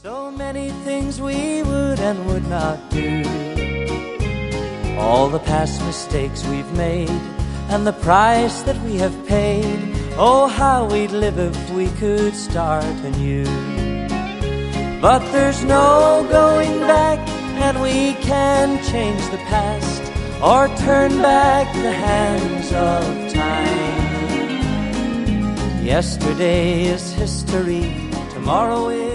So many things we would and would not do. All the past mistakes we've made and the price that we have paid. Oh, how we'd live if we could start anew. But there's no going back, and we can't change the past or turn back the hands of time. Yesterday is history, tomorrow is